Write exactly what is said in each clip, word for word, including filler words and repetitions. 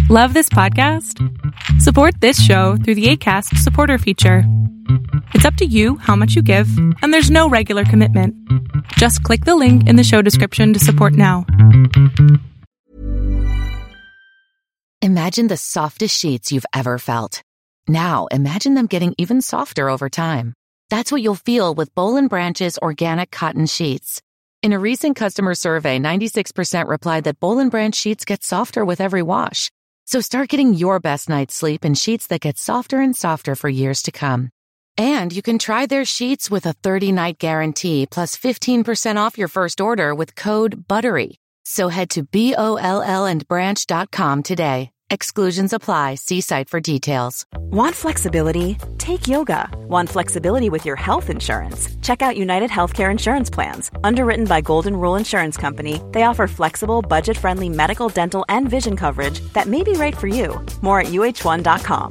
Love this podcast? Support this show through the Acast supporter feature. It's up to you how much you give, and there's no regular commitment. Just click the link in the show description to support now. Imagine the softest sheets you've ever felt. Now imagine them getting even softer over time. That's what you'll feel with Boll and Branch's organic cotton sheets. In a recent customer survey, ninety-six percent replied that Boll and Branch sheets get softer with every wash. So start getting your best night's sleep in sheets that get softer and softer for years to come. And you can try their sheets with a thirty-night guarantee plus fifteen percent off your first order with code BUTTERY. So head to B O L L and branch dot com today. Exclusions apply. See site for details. Want flexibility? Take yoga. Want flexibility with your health insurance? Check out United Healthcare Insurance Plans. Underwritten by Golden Rule Insurance Company, they offer flexible, budget-friendly medical, dental, and vision coverage that may be right for you. More at U H one dot com.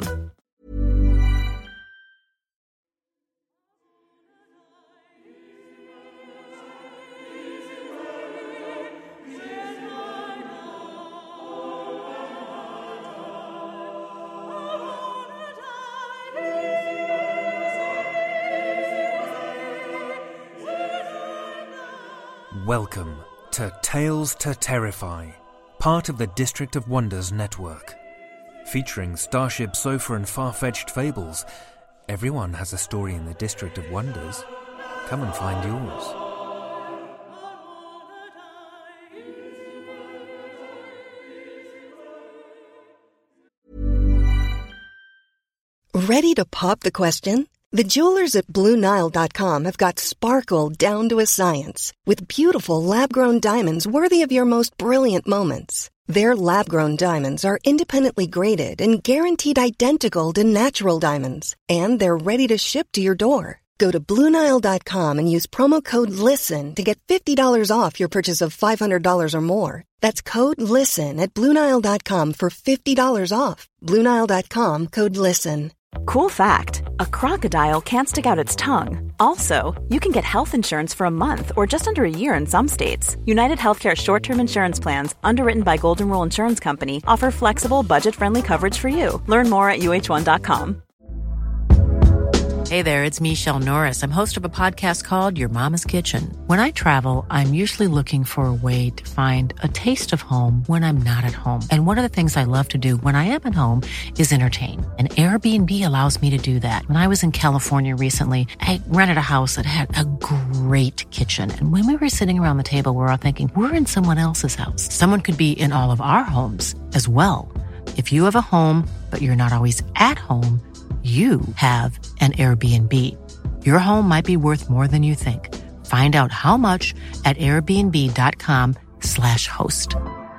Welcome to Tales to Terrify, part of the District of Wonders network. Featuring Starship Sofa and far-fetched fables, everyone has a story in the District of Wonders. Come and find yours. Ready to pop the question? The jewelers at Blue Nile dot com have got sparkle down to a science with beautiful lab-grown diamonds worthy of your most brilliant moments. Their lab-grown diamonds are independently graded and guaranteed identical to natural diamonds, and they're ready to ship to your door. Go to Blue Nile dot com and use promo code LISTEN to get fifty dollars off your purchase of five hundred dollars or more. That's code LISTEN at Blue Nile dot com for fifty dollars off. Blue Nile dot com, code LISTEN. Cool fact, a crocodile can't stick out its tongue. Also, you can get health insurance for a month or just under a year in some states. United Healthcare short-term insurance plans, underwritten by Golden Rule Insurance Company, offer flexible, budget-friendly coverage for you. Learn more at U H one dot com. Hey there, it's Michelle Norris. I'm host of a podcast called Your Mama's Kitchen. When I travel, I'm usually looking for a way to find a taste of home when I'm not at home. And one of the things I love to do when I am at home is entertain. And Airbnb allows me to do that. When I was in California recently, I rented a house that had a great kitchen. And when we were sitting around the table, we were all thinking, we're in someone else's house. Someone could be in all of our homes as well. If you have a home, but you're not always at home, you have an Airbnb. Your home might be worth more than you think. Find out how much at airbnb.com slash host.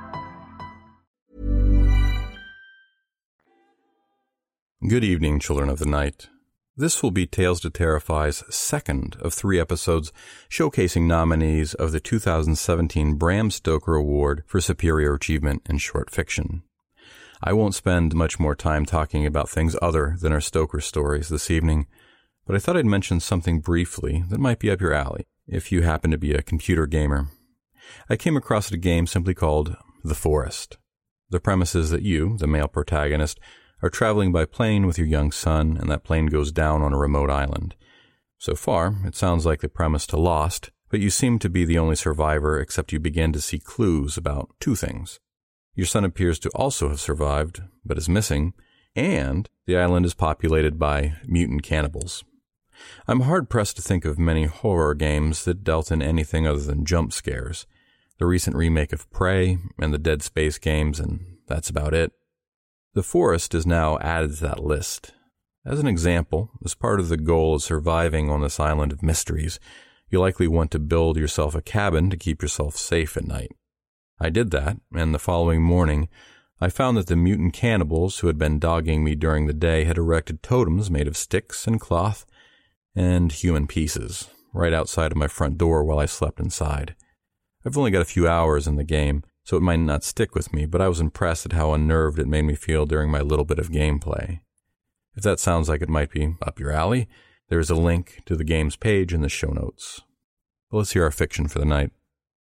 Good evening, children of the night. This will be Tales to Terrify's second of three episodes showcasing nominees of the two thousand seventeen Bram Stoker Award for Superior Achievement in Short Fiction. I won't spend much more time talking about things other than our Stoker stories this evening, but I thought I'd mention something briefly that might be up your alley, if you happen to be a computer gamer. I came across a game simply called The Forest. The premise is that you, the male protagonist, are traveling by plane with your young son, and that plane goes down on a remote island. So far, it sounds like the premise to Lost, but you seem to be the only survivor except you begin to see clues about two things. Your son appears to also have survived, but is missing, and the island is populated by mutant cannibals. I'm hard-pressed to think of many horror games that dealt in anything other than jump scares. The recent remake of Prey and the Dead Space games, and that's about it. The Forest is now added to that list. As an example, as part of the goal of surviving on this island of mysteries, you likely want to build yourself a cabin to keep yourself safe at night. I did that, and the following morning, I found that the mutant cannibals who had been dogging me during the day had erected totems made of sticks and cloth and human pieces right outside of my front door while I slept inside. I've only got a few hours in the game, so it might not stick with me, but I was impressed at how unnerved it made me feel during my little bit of gameplay. If that sounds like it might be up your alley, there is a link to the game's page in the show notes. But let's hear our fiction for the night.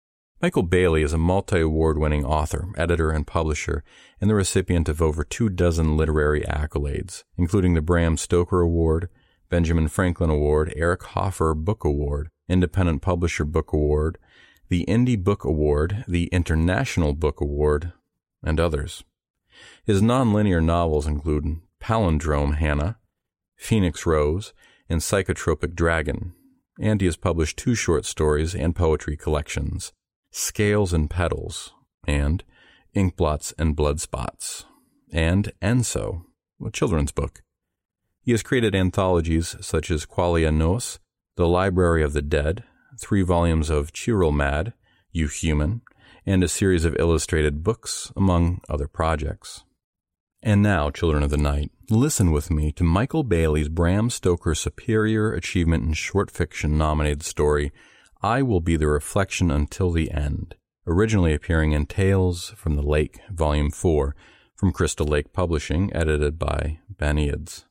Michael Bailey is a multi-award-winning author, editor, and publisher, and the recipient of over two dozen literary accolades, including the Bram Stoker Award, Benjamin Franklin Award, Eric Hoffer Book Award, Independent Publisher Book Award, the Indie Book Award, the International Book Award, and others. His nonlinear novels include Palindrome Hannah, Phoenix Rose, and Psychotropic Dragon, and he has published two short stories and poetry collections, Scales and Petals, and Inkblots and Bloodspots, and Enso, a children's book. He has created anthologies such as Qualia Nos, The Library of the Dead, three volumes of Chiral Mad, You Human, and a series of illustrated books, among other projects. And now, Children of the Night, listen with me to Michael Bailey's Bram Stoker Superior Achievement in Short Fiction nominated story, I Will Be the Reflection Until the End, originally appearing in Tales from the Lake, Volume four, from Crystal Lake Publishing, edited by Ben Eads.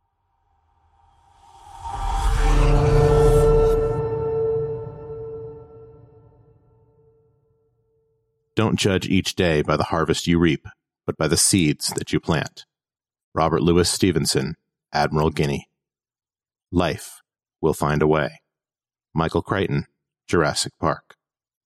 Don't judge each day by the harvest you reap, but by the seeds that you plant. Robert Louis Stevenson, Admiral Guinea. Life will find a way. Michael Crichton, Jurassic Park.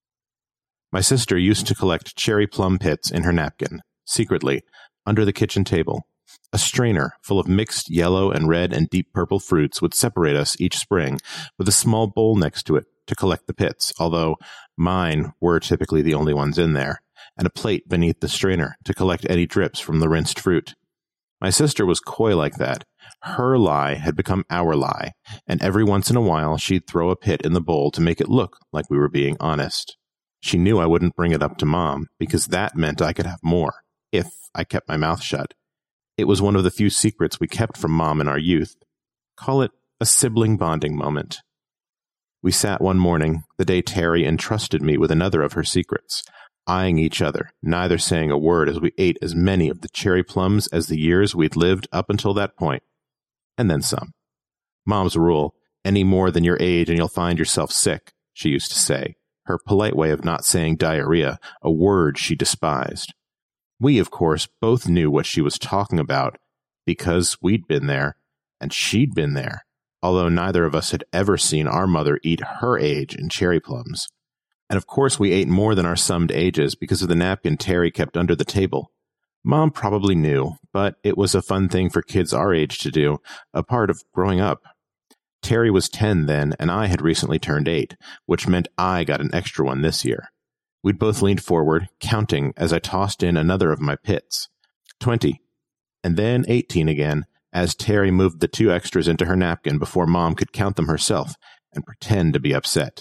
My sister used to collect cherry plum pits in her napkin, secretly, under the kitchen table. A strainer full of mixed yellow and red and deep purple fruits would separate us each spring, with a small bowl next to it to collect the pits, although mine were typically the only ones in there, and a plate beneath the strainer to collect any drips from the rinsed fruit. My sister was coy like that. Her lie had become our lie, and every once in a while she'd throw a pit in the bowl to make it look like we were being honest. She knew I wouldn't bring it up to Mom, because that meant I could have more, if I kept my mouth shut. It was one of the few secrets we kept from Mom in our youth. Call it a sibling bonding moment. We sat one morning, the day Terry entrusted me with another of her secrets, eyeing each other, neither saying a word as we ate as many of the cherry plums as the years we'd lived up until that point. And then some. Mom's rule, any more than your age and you'll find yourself sick, she used to say, her polite way of not saying diarrhea, a word she despised. We, of course, both knew what she was talking about, because we'd been there, and she'd been there, although neither of us had ever seen our mother eat her age in cherry plums. And of course we ate more than our summed ages because of the napkin Terry kept under the table. Mom probably knew, but it was a fun thing for kids our age to do, a part of growing up. Terry was ten then, and I had recently turned eight, which meant I got an extra one this year. We'd both leaned forward, counting as I tossed in another of my pits. Twenty. And then eighteen again, as Terry moved the two extras into her napkin before Mom could count them herself and pretend to be upset.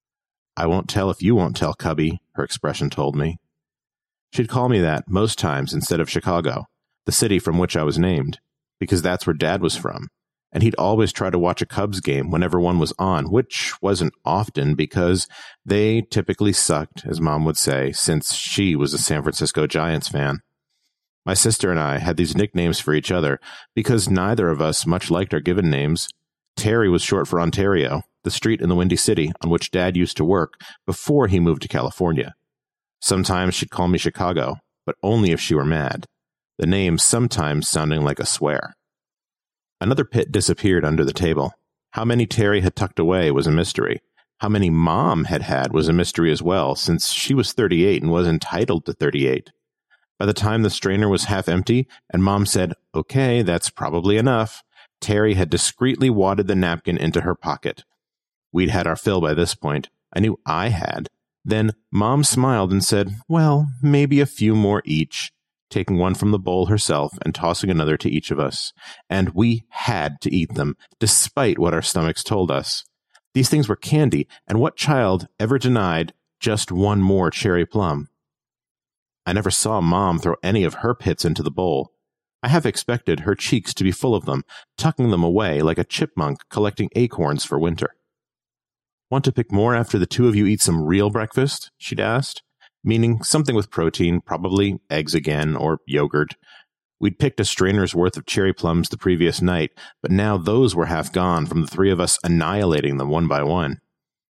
I won't tell if you won't tell, Cubby, her expression told me. She'd call me that most times instead of Chicago, the city from which I was named, because that's where Dad was from, and he'd always try to watch a Cubs game whenever one was on, which wasn't often because they typically sucked, as Mom would say, since she was a San Francisco Giants fan. My sister and I had these nicknames for each other because neither of us much liked our given names. Terry was short for Ontario, the street in the Windy City on which Dad used to work before he moved to California. Sometimes she'd call me Chicago, but only if she were mad, the name sometimes sounding like a swear. Another pit disappeared under the table. How many Terry had tucked away was a mystery. How many Mom had had was a mystery as well, since she was thirty-eight and was entitled to thirty-eight. By the time the strainer was half empty and Mom said, "Okay, that's probably enough," Terry had discreetly wadded the napkin into her pocket. We'd had our fill by this point. I knew I had. Then Mom smiled and said, "Well, maybe a few more each," taking one from the bowl herself and tossing another to each of us. And we had to eat them, despite what our stomachs told us. These things were candy, and what child ever denied just one more cherry plum? I never saw Mom throw any of her pits into the bowl. I half expected her cheeks to be full of them, tucking them away like a chipmunk collecting acorns for winter. "Want to pick more after the two of you eat some real breakfast?" she'd asked, meaning something with protein, probably eggs again, or yogurt. We'd picked a strainer's worth of cherry plums the previous night, but now those were half gone from the three of us annihilating them one by one.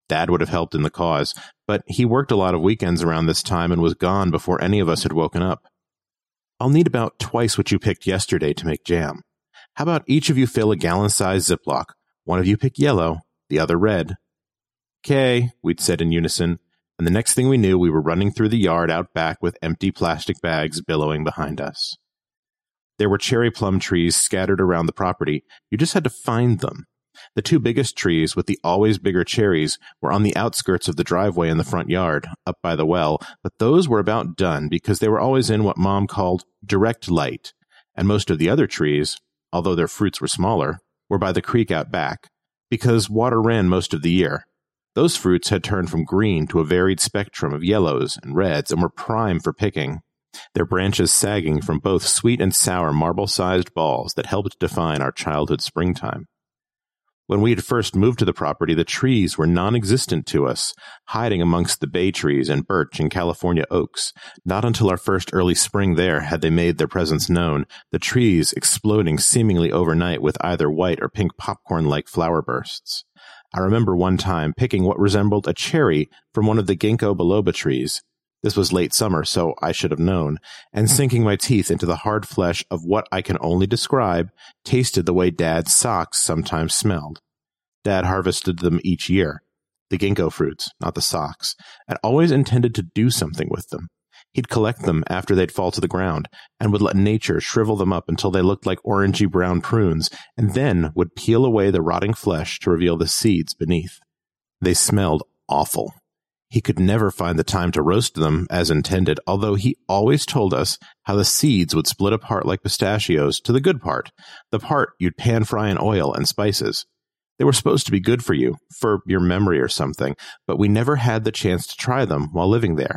Dad would have helped in the cause, but he worked a lot of weekends around this time and was gone before any of us had woken up. I'll need about twice what you picked yesterday to make jam. How about each of you fill a gallon-sized Ziploc? One of you pick yellow, the other red. "'Kay," we'd said in unison, and the next thing we knew, we were running through the yard out back with empty plastic bags billowing behind us. There were cherry plum trees scattered around the property. You just had to find them. The two biggest trees, with the always bigger cherries, were on the outskirts of the driveway in the front yard, up by the well, but those were about done because they were always in what Mom called direct light, and most of the other trees, although their fruits were smaller, were by the creek out back, because water ran most of the year. Those fruits had turned from green to a varied spectrum of yellows and reds and were prime for picking, their branches sagging from both sweet and sour marble-sized balls that helped define our childhood springtime. When we had first moved to the property, the trees were non-existent to us, hiding amongst the bay trees and birch and California oaks. Not until our first early spring there had they made their presence known, the trees exploding seemingly overnight with either white or pink popcorn-like flower bursts. I remember one time picking what resembled a cherry from one of the ginkgo biloba trees. This was late summer, so I should have known, and sinking my teeth into the hard flesh of what I can only describe, tasted the way Dad's socks sometimes smelled. Dad harvested them each year, the ginkgo fruits, not the socks, and always intended to do something with them. He'd collect them after they'd fall to the ground, and would let nature shrivel them up until they looked like orangey-brown prunes, and then would peel away the rotting flesh to reveal the seeds beneath. They smelled awful. He could never find the time to roast them as intended, although he always told us how the seeds would split apart like pistachios to the good part, the part you'd pan-fry in oil and spices. They were supposed to be good for you, for your memory or something, but we never had the chance to try them while living there.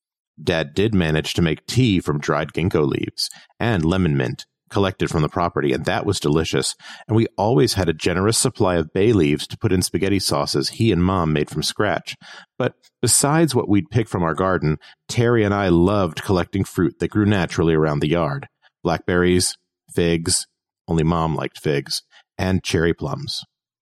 Dad did manage to make tea from dried ginkgo leaves and lemon mint, collected from the property, and that was delicious, and we always had a generous supply of bay leaves to put in spaghetti sauces he and Mom made from scratch. But besides what we'd pick from our garden, Terry and I loved collecting fruit that grew naturally around the yard. Blackberries, figs, only Mom liked figs, and cherry plums.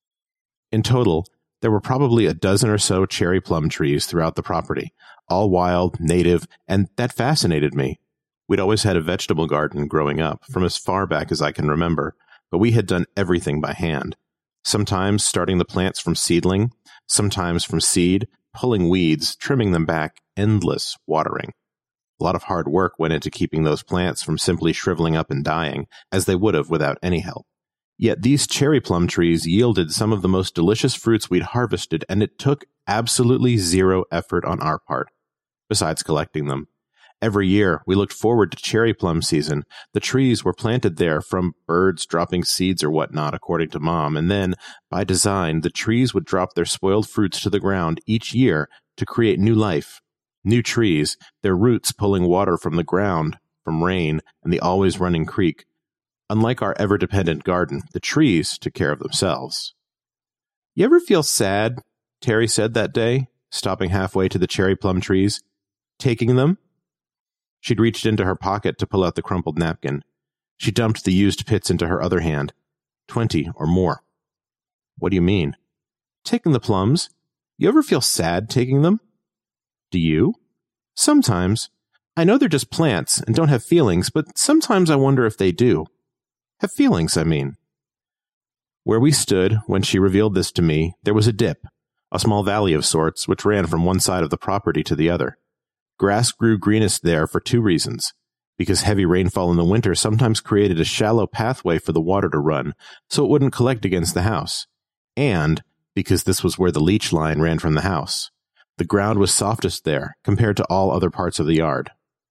In total, there were probably a dozen or so cherry plum trees throughout the property, all wild, native, and that fascinated me. We'd always had a vegetable garden growing up, from as far back as I can remember, but we had done everything by hand. Sometimes starting the plants from seedling, sometimes from seed, pulling weeds, trimming them back, endless watering. A lot of hard work went into keeping those plants from simply shriveling up and dying, as they would have without any help. Yet these cherry plum trees yielded some of the most delicious fruits we'd harvested, and it took absolutely zero effort on our part, besides collecting them. Every year, we looked forward to cherry plum season. The trees were planted there from birds dropping seeds or whatnot, according to Mom, and then, by design, the trees would drop their spoiled fruits to the ground each year to create new life. New trees, their roots pulling water from the ground, from rain, and the always-running creek. Unlike our ever-dependent garden, the trees took care of themselves. "You ever feel sad?" Terry said that day, stopping halfway to the cherry plum trees. "Taking them?" She'd reached into her pocket to pull out the crumpled napkin. She dumped the used pits into her other hand. Twenty or more. "What do you mean?" "Taking the plums. You ever feel sad taking them?" "Do you?" "Sometimes. I know they're just plants and don't have feelings, but sometimes I wonder if they do. Have feelings, I mean." Where we stood when she revealed this to me, there was a dip, a small valley of sorts, which ran from one side of the property to the other. Grass grew greenest there for two reasons. Because heavy rainfall in the winter sometimes created a shallow pathway for the water to run, so it wouldn't collect against the house. And because this was where the leach line ran from the house. The ground was softest there, compared to all other parts of the yard.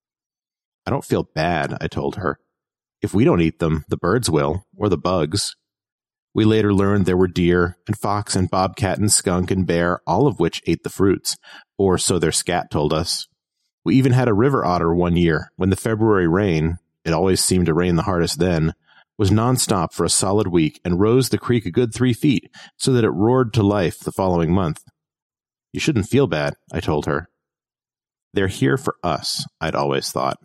"I don't feel bad," I told her. "If we don't eat them, the birds will, or the bugs." We later learned there were deer, and fox, and bobcat, and skunk, and bear, all of which ate the fruits, or so their scat told us. We even had a river otter one year, when the February rain, it always seemed to rain the hardest then, was nonstop for a solid week and rose the creek a good three feet, so that it roared to life the following month. "You shouldn't feel bad," I told her. "They're here for us," I'd always thought.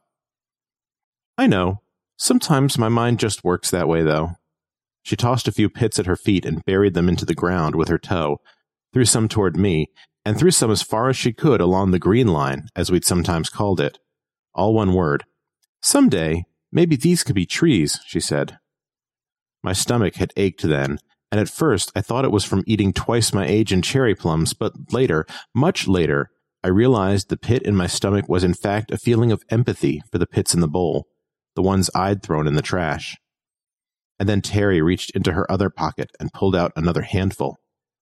"I know. Sometimes my mind just works that way, though." She tossed a few pits at her feet and buried them into the ground with her toe. threw some toward me, and threw some as far as she could along the green line, as we'd sometimes called it. All one word. "Someday, maybe these could be trees," she said. My stomach had ached then, and at first I thought it was from eating twice my age in cherry plums, but later, much later, I realized the pit in my stomach was in fact a feeling of empathy for the pits in the bowl, the ones I'd thrown in the trash. And then Terry reached into her other pocket and pulled out another handful.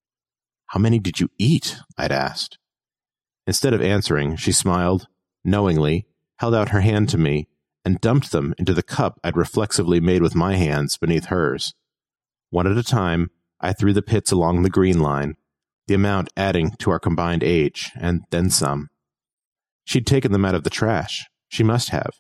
"How many did you eat?" I'd asked. Instead of answering, she smiled, knowingly, held out her hand to me, and dumped them into the cup I'd reflexively made with my hands beneath hers. One at a time, I threw the pits along the green line, the amount adding to our combined age, and then some. She'd taken them out of the trash. She must have.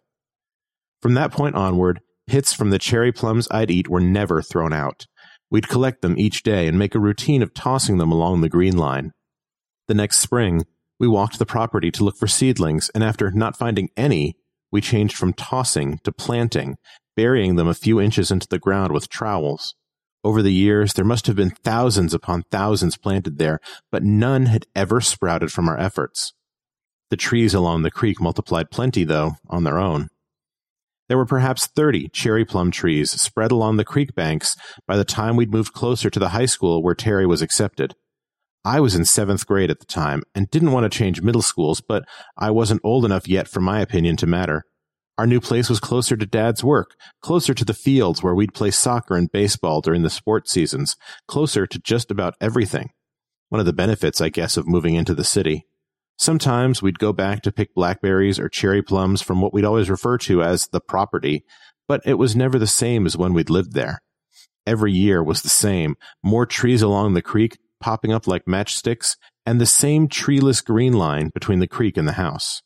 From that point onward, pits from the cherry plums I'd eat were never thrown out. We'd collect them each day and make a routine of tossing them along the green line. The next spring, we walked the property to look for seedlings, and after not finding any, we changed from tossing to planting, burying them a few inches into the ground with trowels. Over the years, there must have been thousands upon thousands planted there, but none had ever sprouted from our efforts. The trees along the creek multiplied plenty, though, on their own. There were perhaps thirty cherry plum trees spread along the creek banks by the time we'd moved closer to the high school where Terry was accepted. I was in seventh grade at the time and didn't want to change middle schools, but I wasn't old enough yet for my opinion to matter. Our new place was closer to Dad's work, closer to the fields where we'd play soccer and baseball during the sports seasons, closer to just about everything. One of the benefits, I guess, of moving into the city. Sometimes we'd go back to pick blackberries or cherry plums from what we'd always refer to as the property, but it was never the same as when we'd lived there. Every year was the same, more trees along the creek popping up like matchsticks, and the same treeless green line between the creek and the house.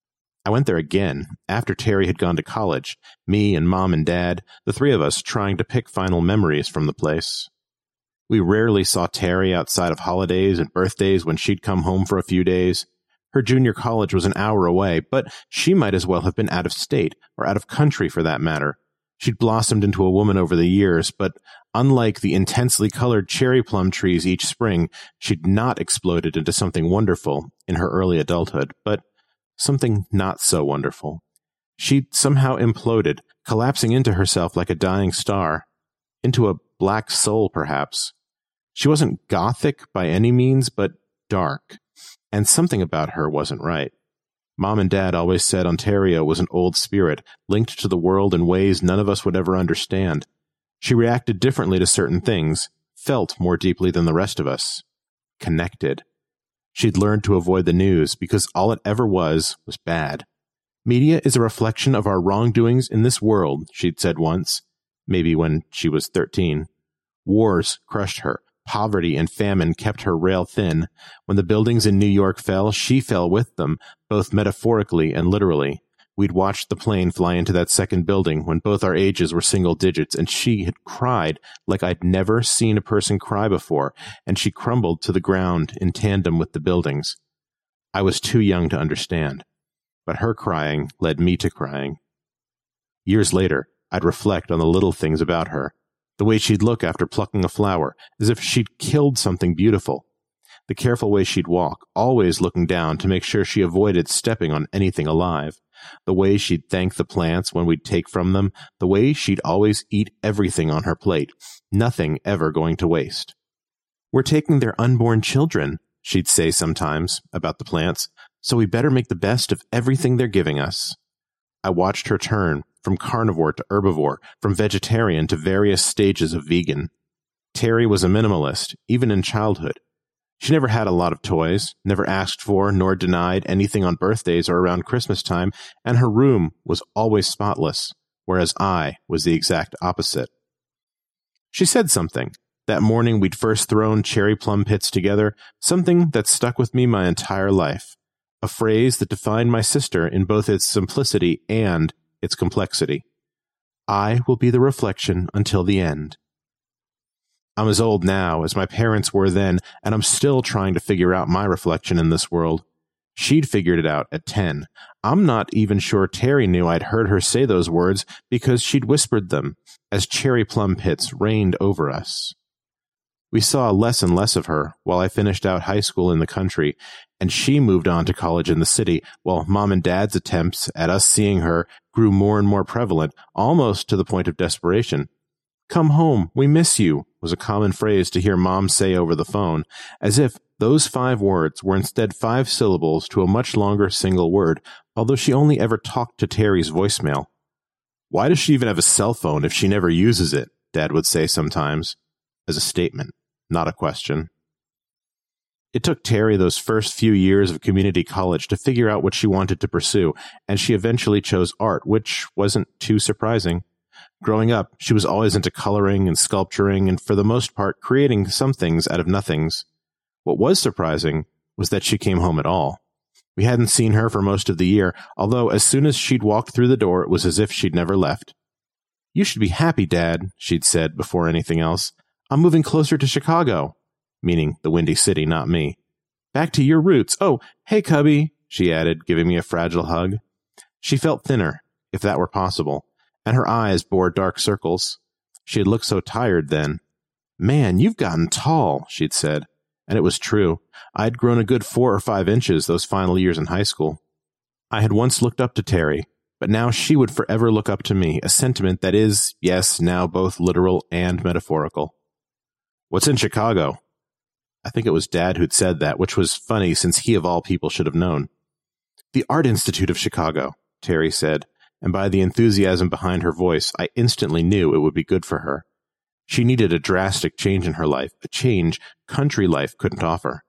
I went there again, after Terry had gone to college, me and Mom and Dad, the three of us trying to pick final memories from the place. We rarely saw Terry outside of holidays and birthdays when she'd come home for a few days. Her junior college was an hour away, but she might as well have been out of state, or out of country for that matter. She'd blossomed into a woman over the years, but unlike the intensely colored cherry plum trees each spring, she'd not exploded into something wonderful in her early adulthood, but something not so wonderful. She'd somehow imploded, collapsing into herself like a dying star. Into a black soul, perhaps. She wasn't gothic by any means, but dark. And something about her wasn't right. Mom and Dad always said Ontario was an old spirit, linked to the world in ways none of us would ever understand. She reacted differently to certain things, felt more deeply than the rest of us. Connected. She'd learned to avoid the news because all it ever was was bad. Media is a reflection of our wrongdoings in this world, she'd said once, maybe when she was thirteen. Wars crushed her. Poverty and famine kept her rail thin. When the buildings in New York fell, she fell with them, both metaphorically and literally. We'd watched the plane fly into that second building when both our ages were single digits, and she had cried like I'd never seen a person cry before, and she crumbled to the ground in tandem with the buildings. I was too young to understand, but her crying led me to crying. Years later, I'd reflect on the little things about her. The way she'd look after plucking a flower, as if she'd killed something beautiful. The careful way she'd walk, always looking down to make sure she avoided stepping on anything alive. The way she'd thank the plants when we'd take from them. The way she'd always eat everything on her plate, nothing ever going to waste. "We're taking their unborn children," she'd say sometimes about the plants, "so we better make the best of everything they're giving us." I watched her turn from carnivore to herbivore, from vegetarian to various stages of vegan. Terry was a minimalist, even in childhood. She never had a lot of toys, never asked for nor denied anything on birthdays or around Christmas time, and her room was always spotless, whereas I was the exact opposite. She said something, that morning we'd first thrown cherry plum pits together, something that stuck with me my entire life. A phrase that defined my sister in both its simplicity and its complexity. I will be the reflection until the end. I'm as old now as my parents were then, and I'm still trying to figure out my reflection in this world. She'd figured it out at ten. I'm not even sure Terry knew I'd heard her say those words because she'd whispered them as cherry plum pits rained over us. We saw less and less of her while I finished out high school in the country, and she moved on to college in the city, while Mom and Dad's attempts at us seeing her grew more and more prevalent, almost to the point of desperation. "Come home, we miss you," was a common phrase to hear Mom say over the phone, as if those five words were instead five syllables to a much longer single word, although she only ever talked to Terry's voicemail. "Why does she even have a cell phone if she never uses it?" Dad would say sometimes, as a statement, not a question. It took Terry those first few years of community college to figure out what she wanted to pursue, and she eventually chose art, which wasn't too surprising. Growing up, she was always into coloring and sculpturing, and for the most part, creating some things out of nothings. What was surprising was that she came home at all. We hadn't seen her for most of the year, although as soon as she'd walked through the door, it was as if she'd never left. "You should be happy, Dad," she'd said before anything else. "I'm moving closer to Chicago," meaning the Windy City, not me. "Back to your roots. Oh, hey, Cubby," she added, giving me a fragile hug. She felt thinner, if that were possible, and her eyes bore dark circles. She had looked so tired then. "Man, you've gotten tall," she'd said, and it was true. I'd grown a good four or five inches those final years in high school. I had once looked up to Terry, but now she would forever look up to me, a sentiment that is, yes, now both literal and metaphorical. "What's in Chicago?" I think it was Dad who'd said that, which was funny since he of all people should have known. "The Art Institute of Chicago," Terry said, and by the enthusiasm behind her voice, I instantly knew it would be good for her. She needed a drastic change in her life, a change country life couldn't offer.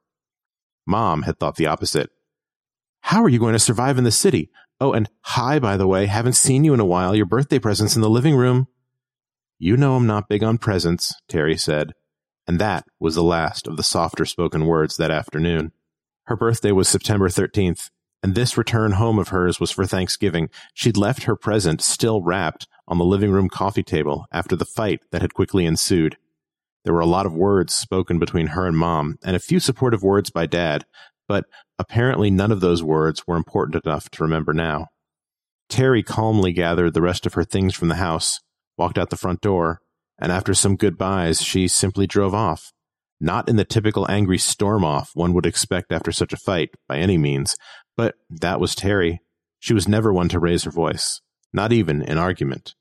Mom had thought the opposite. "How are you going to survive in the city? Oh, and hi, by the way, haven't seen you in a while. Your birthday present's in the living room." "You know I'm not big on presents," Terry said, and that was the last of the softer spoken words that afternoon. Her birthday was September thirteenth, and this return home of hers was for Thanksgiving. She'd left her present still wrapped on the living room coffee table after the fight that had quickly ensued. There were a lot of words spoken between her and Mom, and a few supportive words by Dad, but apparently none of those words were important enough to remember now. Terry calmly gathered the rest of her things from the house, walked out the front door, and after some goodbyes, she simply drove off. Not in the typical angry storm-off one would expect after such a fight, by any means, but that was Terry. She was never one to raise her voice, not even in argument.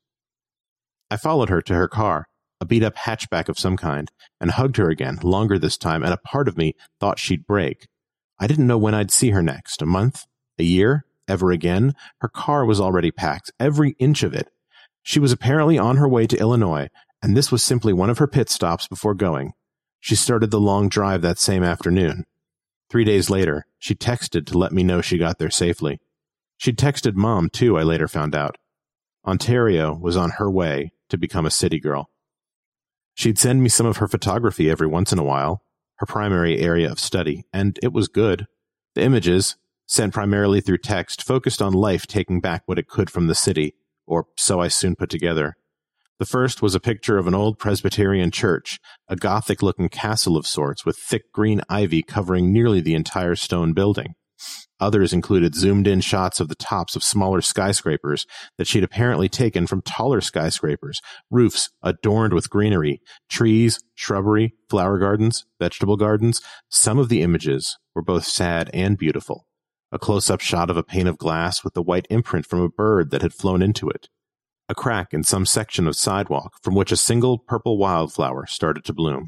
I followed her to her car, a beat-up hatchback of some kind, and hugged her again, longer this time, and a part of me thought she'd break. I didn't know when I'd see her next, a month, a year, ever again. Her car was already packed, every inch of it. She was apparently on her way to Illinois, and this was simply one of her pit stops before going. She started the long drive that same afternoon. Three days later, she texted to let me know she got there safely. She'd texted Mom, too, I later found out. Ontario was on her way to become a city girl. She'd send me some of her photography every once in a while, her primary area of study, and it was good. The images, sent primarily through text, focused on life taking back what it could from the city, or so I soon put together. The first was a picture of an old Presbyterian church, a Gothic-looking castle of sorts with thick green ivy covering nearly the entire stone building. Others included zoomed-in shots of the tops of smaller skyscrapers that she'd apparently taken from taller skyscrapers, roofs adorned with greenery, trees, shrubbery, flower gardens, vegetable gardens. Some of the images were both sad and beautiful. A close-up shot of a pane of glass with the white imprint from a bird that had flown into it. A crack in some section of sidewalk from which a single purple wildflower started to bloom.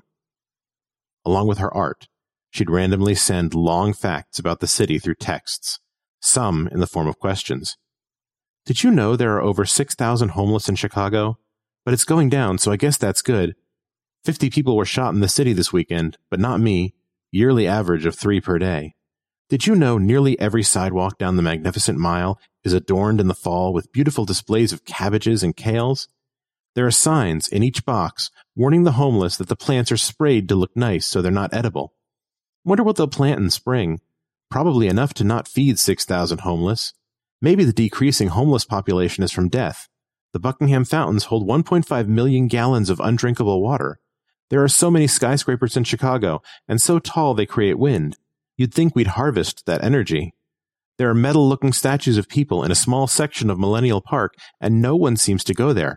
Along with her art, she'd randomly send long facts about the city through texts, some in the form of questions. "Did you know there are over six thousand homeless in Chicago? But it's going down, so I guess that's good. Fifty people were shot in the city this weekend, but not me. Yearly average of three per day. Did you know nearly every sidewalk down the Magnificent Mile is adorned in the fall with beautiful displays of cabbages and kales? There are signs in each box warning the homeless that the plants are sprayed to look nice so they're not edible. Wonder what they'll plant in spring. Probably enough to not feed six thousand homeless. Maybe the decreasing homeless population is from death. The Buckingham Fountains hold one point five million gallons of undrinkable water. There are so many skyscrapers in Chicago, and so tall they create wind. You'd think we'd harvest that energy. There are metal-looking statues of people in a small section of Millennial Park, and no one seems to go there.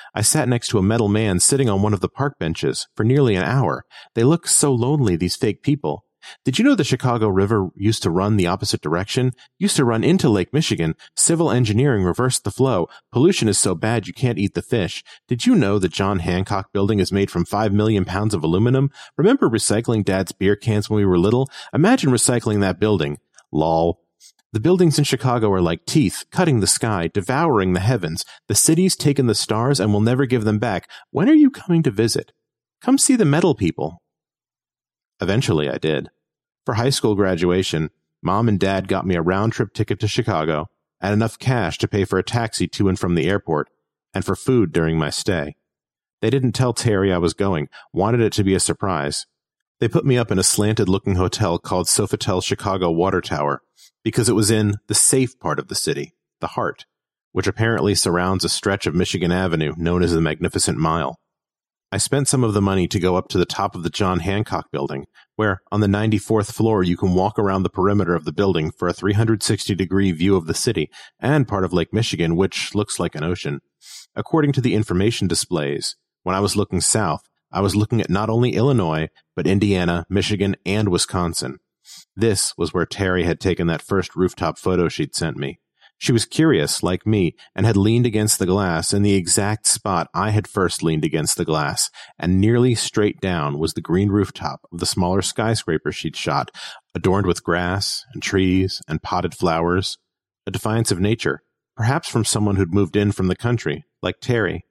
I sat next to a metal man sitting on one of the park benches for nearly an hour. They look so lonely, these fake people. Did you know the Chicago River used to run the opposite direction? Used to run into Lake Michigan. Civil engineering reversed the flow. Pollution is so bad you can't eat the fish. Did you know the John Hancock Building is made from five million pounds of aluminum? Remember recycling Dad's beer cans when we were little? Imagine recycling that building. Lol. The buildings in Chicago are like teeth, cutting the sky, devouring the heavens. The city's taken the stars and will never give them back. When are you coming to visit? Come see the metal people. Eventually I did. For high school graduation, Mom and Dad got me a round-trip ticket to Chicago and enough cash to pay for a taxi to and from the airport and for food during my stay. They didn't tell Terry I was going, wanted it to be a surprise. They put me up in a slanted-looking hotel called Sofitel Chicago Water Tower because it was in the safe part of the city, the heart, which apparently surrounds a stretch of Michigan Avenue known as the Magnificent Mile. I spent some of the money to go up to the top of the John Hancock Building, where on the ninety-fourth floor you can walk around the perimeter of the building for a three hundred sixty degree view of the city and part of Lake Michigan, which looks like an ocean. According to the information displays, when I was looking south, I was looking at not only Illinois, but Indiana, Michigan, and Wisconsin. This was where Terry had taken that first rooftop photo she'd sent me. She was curious, like me, and had leaned against the glass in the exact spot I had first leaned against the glass, and nearly straight down was the green rooftop of the smaller skyscraper she'd shot, adorned with grass and trees and potted flowers, a defiance of nature, perhaps from someone who'd moved in from the country, like Terry.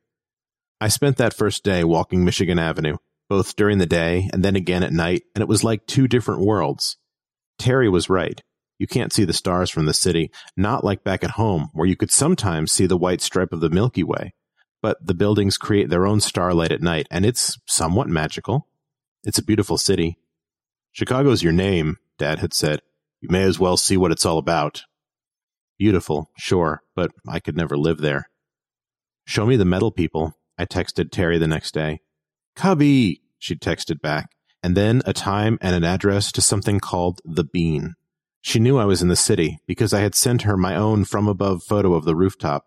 I spent that first day walking Michigan Avenue, both during the day and then again at night, and it was like two different worlds. Terry was right. You can't see the stars from the city, not like back at home, where you could sometimes see the white stripe of the Milky Way. But the buildings create their own starlight at night, and it's somewhat magical. It's a beautiful city. Chicago's your name, Dad had said. You may as well see what it's all about. Beautiful, sure, but I could never live there. Show me the metal people, I texted Terry the next day. Cubby, she texted back, and then a time and an address to something called The Bean. She knew I was in the city because I had sent her my own from-above photo of the rooftop.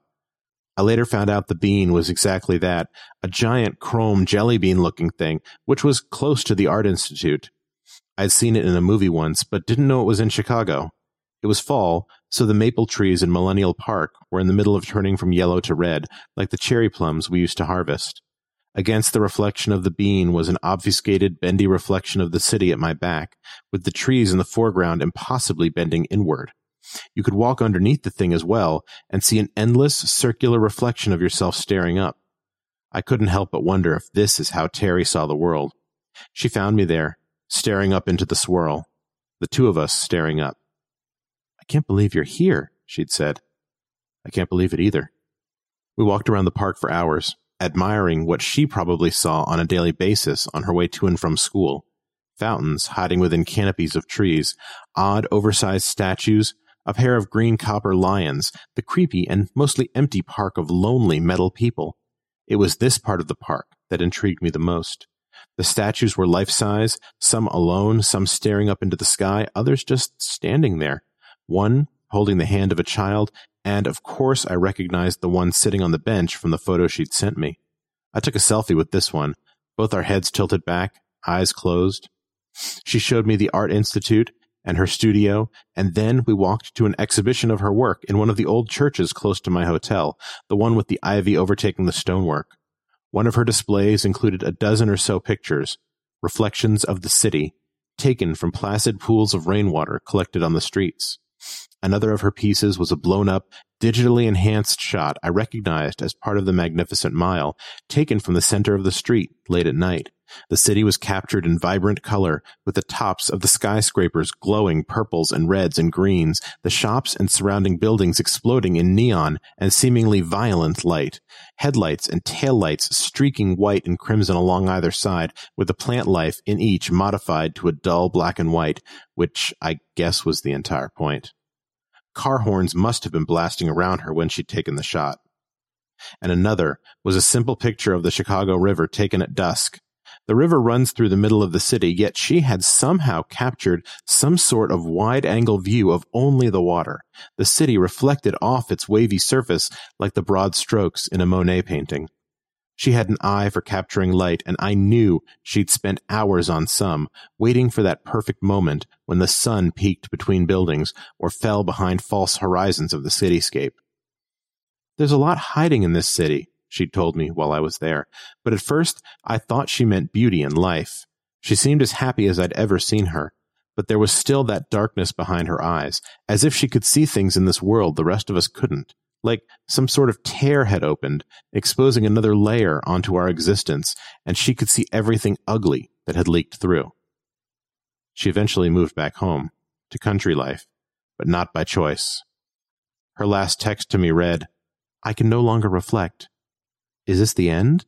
I later found out the Bean was exactly that, a giant chrome jelly bean-looking thing, which was close to the Art Institute. I'd seen it in a movie once, but didn't know it was in Chicago. It was fall, so the maple trees in Millennial Park were in the middle of turning from yellow to red, like the cherry plums we used to harvest. Against the reflection of the Bean was an obfuscated, bendy reflection of the city at my back, with the trees in the foreground impossibly bending inward. You could walk underneath the thing as well and see an endless, circular reflection of yourself staring up. I couldn't help but wonder if this is how Terry saw the world. She found me there, staring up into the swirl, the two of us staring up. I can't believe you're here, she'd said. I can't believe it either. We walked around the park for hours, admiring what she probably saw on a daily basis on her way to and from school. Fountains hiding within canopies of trees, odd oversized statues, a pair of green copper lions, the creepy and mostly empty park of lonely metal people. It was this part of the park that intrigued me the most. The statues were life-size, some alone, some staring up into the sky, others just standing there. One holding the hand of a child, and of course I recognized the one sitting on the bench from the photo she'd sent me. I took a selfie with this one, both our heads tilted back, eyes closed. She showed me the Art Institute and her studio, and then we walked to an exhibition of her work in one of the old churches close to my hotel, the one with the ivy overtaking the stonework. One of her displays included a dozen or so pictures, reflections of the city, taken from placid pools of rainwater collected on the streets. Another of her pieces was a blown-up, digitally enhanced shot I recognized as part of the Magnificent Mile, taken from the center of the street late at night. The city was captured in vibrant color, with the tops of the skyscrapers glowing purples and reds and greens, the shops and surrounding buildings exploding in neon and seemingly violent light, headlights and taillights streaking white and crimson along either side, with the plant life in each modified to a dull black and white, which I guess was the entire point. Car horns must have been blasting around her when she'd taken the shot. And another was a simple picture of the Chicago River taken at dusk. The river runs through the middle of the city, yet she had somehow captured some sort of wide-angle view of only the water, the city reflected off its wavy surface like the broad strokes in a Monet painting. She had an eye for capturing light, and I knew she'd spent hours on some, waiting for that perfect moment when the sun peeked between buildings or fell behind false horizons of the cityscape. There's a lot hiding in this city, she'd told me while I was there, but at first I thought she meant beauty and life. She seemed as happy as I'd ever seen her, but there was still that darkness behind her eyes, as if she could see things in this world the rest of us couldn't, like some sort of tear had opened, exposing another layer onto our existence, and she could see everything ugly that had leaked through. She eventually moved back home, to country life, but not by choice. Her last text to me read, "I can no longer reflect. Is this the end?"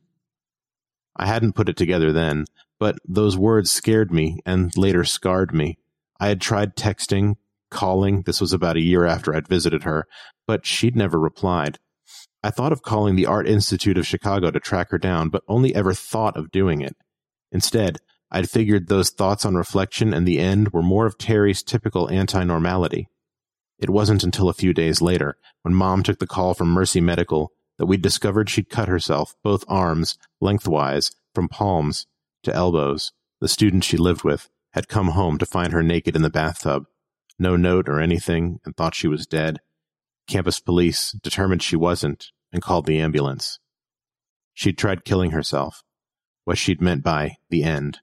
I hadn't put it together then, but those words scared me and later scarred me. I had tried texting, calling, this was about a year after I'd visited her, but she'd never replied. I thought of calling the Art Institute of Chicago to track her down, but only ever thought of doing it. Instead, I'd figured those thoughts on reflection and the end were more of Terry's typical anti-normality. It wasn't until a few days later, when Mom took the call from Mercy Medical, that we discovered she'd cut herself, both arms, lengthwise, from palms to elbows. The student she lived with had come home to find her naked in the bathtub. No note or anything, and thought she was dead. Campus police determined she wasn't, and called the ambulance. She'd tried killing herself, what she'd meant by the end.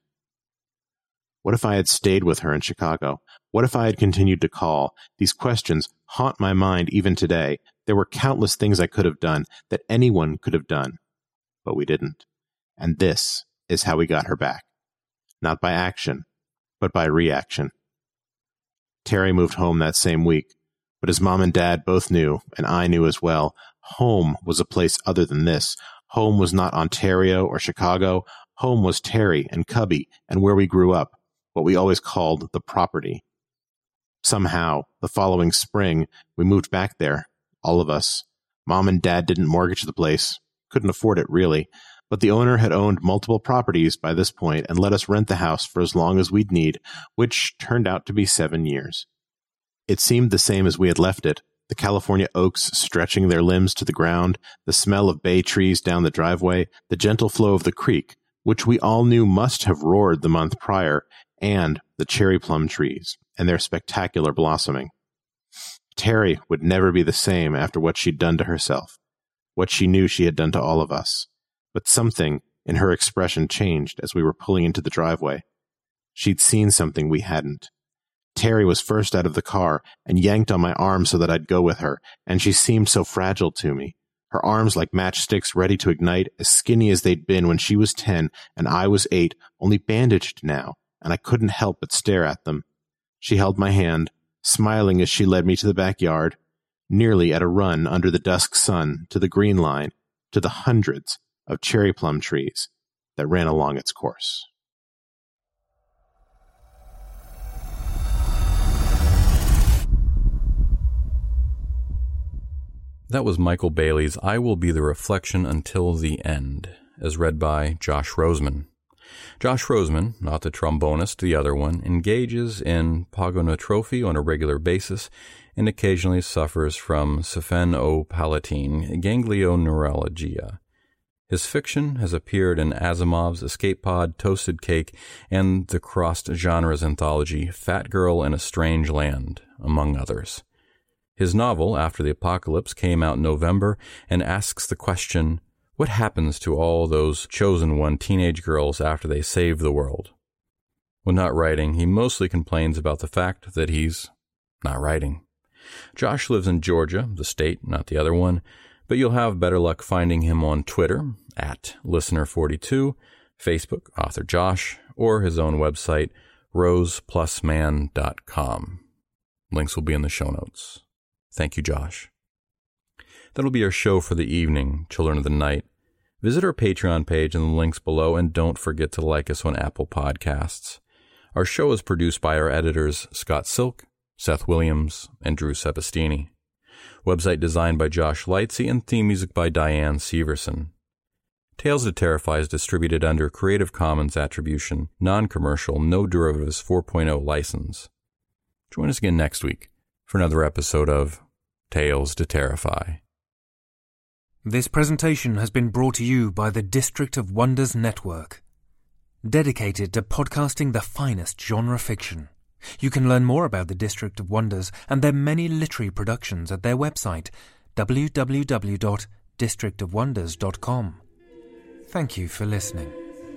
What if I had stayed with her in Chicago? What if I had continued to call? These questions haunt my mind even today. There were countless things I could have done, that anyone could have done, but we didn't. And this is how we got her back. Not by action, but by reaction. Terry moved home that same week, but as Mom and Dad both knew, and I knew as well, home was a place other than this. Home was not Ontario or Chicago. Home was Terry and Cubby and where we grew up, what we always called the property. Somehow, the following spring, we moved back there, all of us. Mom and Dad didn't mortgage the place, couldn't afford it really, but the owner had owned multiple properties by this point and let us rent the house for as long as we'd need, which turned out to be seven years. It seemed the same as we had left it, the California oaks stretching their limbs to the ground, the smell of bay trees down the driveway, the gentle flow of the creek, which we all knew must have roared the month prior, and the cherry plum trees and their spectacular blossoming. Terry would never be the same after what she'd done to herself, what she knew she had done to all of us. But something in her expression changed as we were pulling into the driveway. She'd seen something we hadn't. Terry was first out of the car and yanked on my arm so that I'd go with her, and she seemed so fragile to me. Her arms like matchsticks ready to ignite, as skinny as they'd been when she was ten and I was eight, only bandaged now, and I couldn't help but stare at them. She held my hand, smiling as she led me to the backyard, nearly at a run under the dusk sun to the green line, to the hundreds of cherry plum trees that ran along its course. That was Michael Bailey's I Will Be the Reflection Until the End, as read by Josh Roseman. Josh Roseman, not the trombonist, the other one, engages in pogonotrophy on a regular basis and occasionally suffers from sphenopalatine ganglioneuralgia. His fiction has appeared in Asimov's Escape Pod, Toasted Cake, and the crossed-genres anthology Fat Girl in a Strange Land, among others. His novel, After the Apocalypse, came out in November and asks the question, what happens to all those chosen one teenage girls after they save the world? When not writing, he mostly complains about the fact that he's not writing. Josh lives in Georgia, the state, not the other one, but you'll have better luck finding him on Twitter, at listener forty-two, Facebook, author Josh, or his own website, rose plus man dot com. Links will be in the show notes. Thank you, Josh. That'll be our show for the evening, Children of the Night. Visit our Patreon page in the links below, and don't forget to like us on Apple Podcasts. Our show is produced by our editors Scott Silk, Seth Williams, and Drew Sebastini. Website designed by Josh Lightsey and theme music by Diane Severson. Tales to Terrify is distributed under Creative Commons Attribution, Non-Commercial, No Derivatives four point oh license. Join us again next week for another episode of Tales to Terrify. This presentation has been brought to you by the District of Wonders Network, dedicated to podcasting the finest genre fiction. You can learn more about the District of Wonders and their many literary productions at their website, w w w dot district of wonders dot com. Thank you for listening.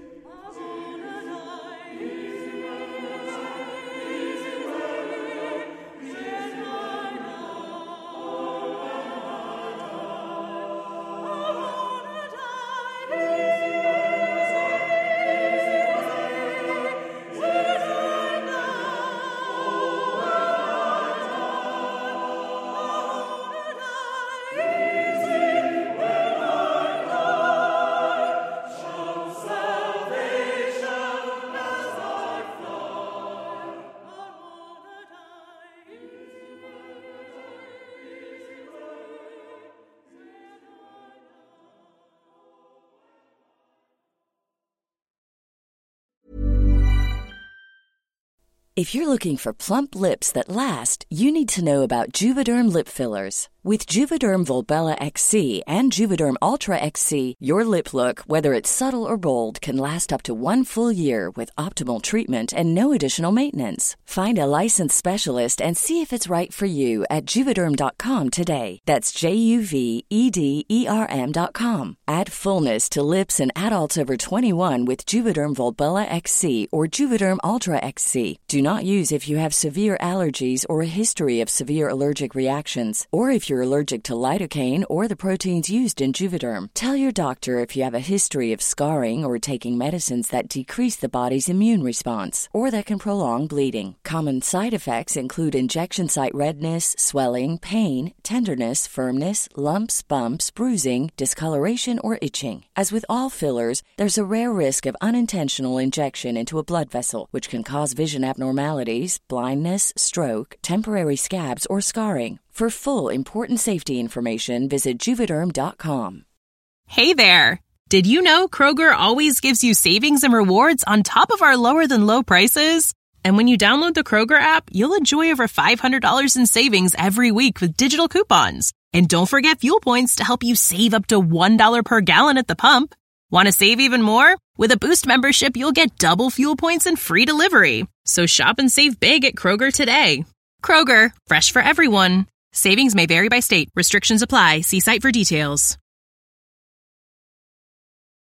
If you're looking for plump lips that last, you need to know about Juvederm lip fillers. With Juvederm Volbella X C and Juvederm Ultra X C, your lip look, whether it's subtle or bold, can last up to one full year with optimal treatment and no additional maintenance. Find a licensed specialist and see if it's right for you at Juvederm dot com today. That's J U V E D E R M dot com. Add fullness to lips in adults over twenty-one with Juvederm Volbella X C or Juvederm Ultra X C. Do not use if you have severe allergies or a history of severe allergic reactions, or if you're allergic to lidocaine or the proteins used in Juvederm. Tell your doctor if you have a history of scarring or taking medicines that decrease the body's immune response or that can prolong bleeding. Common side effects include injection site redness, swelling, pain, tenderness, firmness, lumps, bumps, bruising, discoloration, or itching. As with all fillers, there's a rare risk of unintentional injection into a blood vessel, which can cause vision abnormalities, blindness, stroke, temporary scabs, or scarring. For full, important safety information, visit Juvederm dot com. Hey there! Did you know Kroger always gives you savings and rewards on top of our lower-than-low prices? And when you download the Kroger app, you'll enjoy over five hundred dollars in savings every week with digital coupons. And don't forget fuel points to help you save up to one dollar per gallon at the pump. Want to save even more? With a Boost membership, you'll get double fuel points and free delivery. So shop and save big at Kroger today. Kroger, fresh for everyone. Savings may vary by state. Restrictions apply. See site for details.